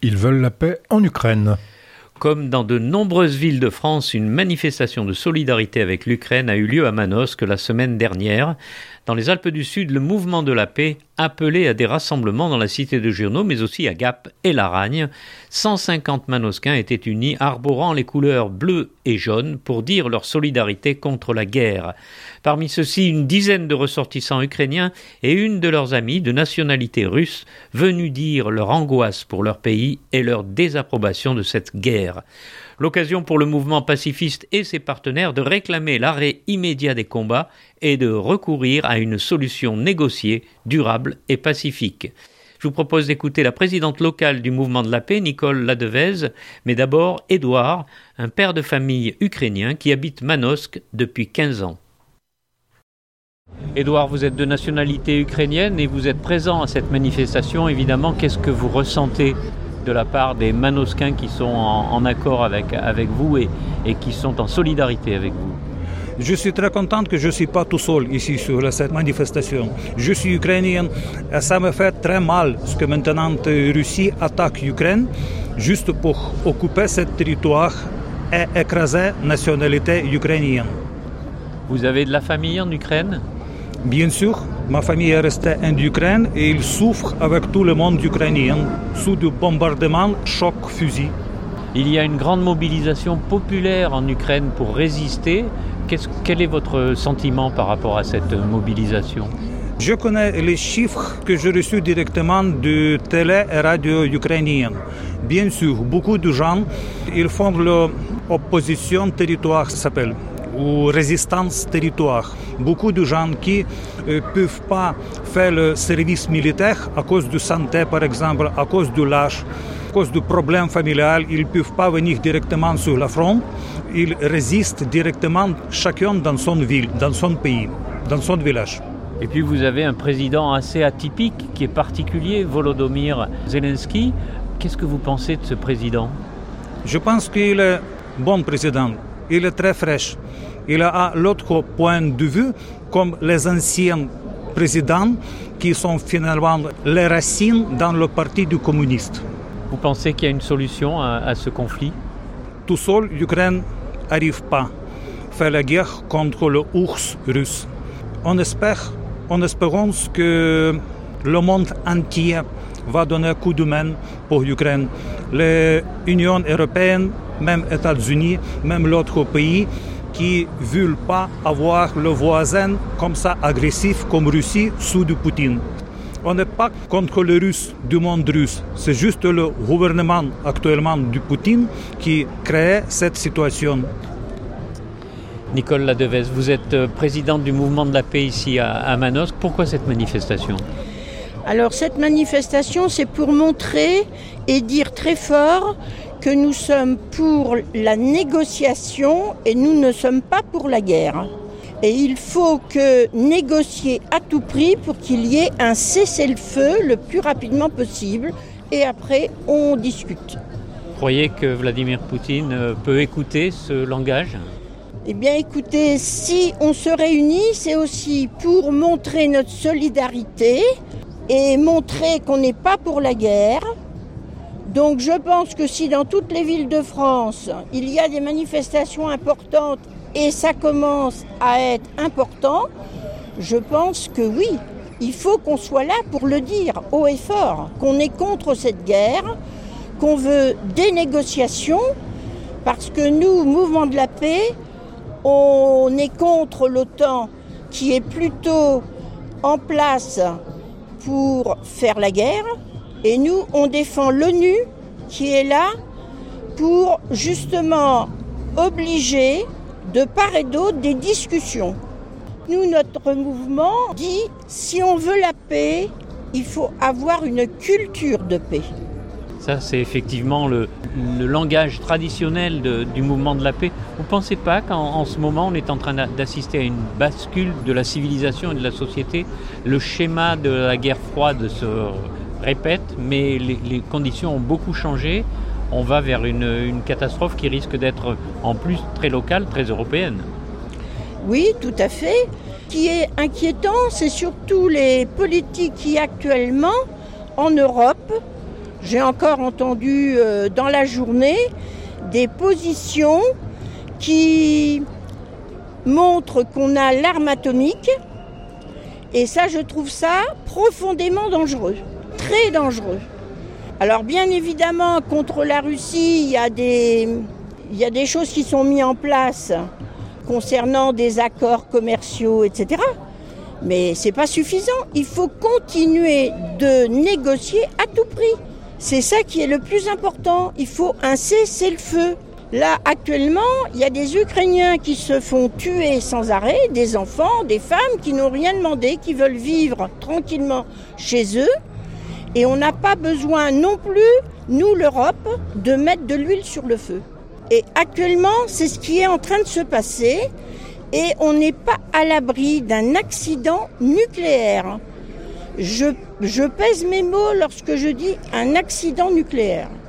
Ils veulent la paix en Ukraine. Comme dans de nombreuses villes de France, une manifestation de solidarité avec l'Ukraine a eu lieu à Manosque la semaine dernière. Dans les Alpes du Sud, le mouvement de la paix appelait à des rassemblements dans la cité de Giorno, mais aussi à Gap et Laragne. 150 Manosquins étaient unis, arborant les couleurs bleues et jaunes pour dire leur solidarité contre la guerre. Parmi ceux-ci, une dizaine de ressortissants ukrainiens et une de leurs amies de nationalité russe venus dire leur angoisse pour leur pays et leur désapprobation de cette guerre. L'occasion pour le mouvement pacifiste et ses partenaires de réclamer l'arrêt immédiat des combats et de recourir à une solution négociée, durable et pacifique. Je vous propose d'écouter la présidente locale du mouvement de la paix, Nicole Ladevez, mais d'abord Édouard, un père de famille ukrainien qui habite Manosque depuis 15 ans. Édouard, vous êtes de nationalité ukrainienne et vous êtes présent à cette manifestation. Évidemment, qu'est-ce que vous ressentez de la part des Manosquins qui sont en accord avec vous et qui sont en solidarité avec vous? Je suis très content que je ne suis pas tout seul ici sur cette manifestation. Je suis ukrainien et ça me fait très mal ce que maintenant la Russie attaque l'Ukraine juste pour occuper ce territoire et écraser la nationalité ukrainienne. Vous avez de la famille en Ukraine? Bien sûr, ma famille est restée en Ukraine et ils souffrent avec tout le monde ukrainien sous du bombardement, choc, fusil. Il y a une grande mobilisation populaire en Ukraine pour résister. Quel est votre sentiment par rapport à cette mobilisation? Je connais les chiffres que j'ai reçus directement de télé et radio ukrainienne. Bien sûr, beaucoup de gens ils font l'opposition territoire, ça s'appelle, ou résistance territoire. Beaucoup de gens qui ne peuvent pas faire le service militaire à cause de santé, par exemple, à cause de l'âge, à cause de problèmes familiaux, ils ne peuvent pas venir directement sur le front. Ils résistent directement chacun dans son ville, dans son pays, dans son village. Et puis vous avez un président assez atypique qui est particulier, Volodymyr Zelensky. Qu'est-ce que vous pensez de ce président? Je pense qu'il est bon président. Il est très fraîche. Il a l'autre point de vue, comme les anciens présidents qui sont finalement les racines dans le parti du communiste. Vous pensez qu'il y a une solution à ce conflit? Tout seul, l'Ukraine n'arrive pas à faire la guerre contre l'ours russe. On espérons que le monde entier va donner un coup de main pour l'Ukraine. L'Union européenne, même les États-Unis, même l'autre pays qui ne veulent pas avoir le voisin comme ça agressif comme Russie sous du Poutine. On n'est pas contre les Russes du monde russe. C'est juste le gouvernement actuellement du Poutine qui crée cette situation. Nicole Ladevez, vous êtes présidente du mouvement de la paix ici à Manosque. Pourquoi cette manifestation? Alors cette manifestation, c'est pour montrer et dire très fort que nous sommes pour la négociation et nous ne sommes pas pour la guerre. Et il faut négocier à tout prix pour qu'il y ait un cessez-le-feu le plus rapidement possible et après on discute. Vous croyez que Vladimir Poutine peut écouter ce langage? Eh bien écoutez, si on se réunit, c'est aussi pour montrer notre solidarité et montrer qu'on n'est pas pour la guerre. Donc je pense que si dans toutes les villes de France, il y a des manifestations importantes et ça commence à être important, je pense que oui, il faut qu'on soit là pour le dire haut et fort, qu'on est contre cette guerre, qu'on veut des négociations, parce que nous, mouvement de la paix, on est contre l'OTAN qui est plutôt en place pour faire la guerre, et nous, on défend l'ONU qui est là pour justement obliger de part et d'autre des discussions. Nous, notre mouvement dit, si on veut la paix, il faut avoir une culture de paix. Ça, c'est effectivement le langage traditionnel du mouvement de la paix. Vous ne pensez pas qu'en ce moment, on est en train d'assister à une bascule de la civilisation et de la société? Le schéma de la guerre froide se répète, mais les conditions ont beaucoup changé. On va vers une catastrophe qui risque d'être en plus très locale, très européenne. Oui, tout à fait. Ce qui est inquiétant, c'est surtout les politiques qui actuellement, en Europe, J'ai encore entendu dans la journée des positions qui montrent qu'on a l'arme atomique. Et ça, je trouve ça profondément dangereux, très dangereux. Alors bien évidemment, contre la Russie, il y a des choses qui sont mises en place concernant des accords commerciaux, etc. Mais ce n'est pas suffisant. Il faut continuer de négocier à tout prix. C'est ça qui est le plus important. Il faut un cessez-le-feu. Là, actuellement, il y a des Ukrainiens qui se font tuer sans arrêt, des enfants, des femmes qui n'ont rien demandé, qui veulent vivre tranquillement chez eux. Et on n'a pas besoin non plus, nous, l'Europe, de mettre de l'huile sur le feu. Et actuellement, c'est ce qui est en train de se passer. Et on n'est pas à l'abri d'un accident nucléaire. Je pèse mes mots lorsque je dis un accident nucléaire.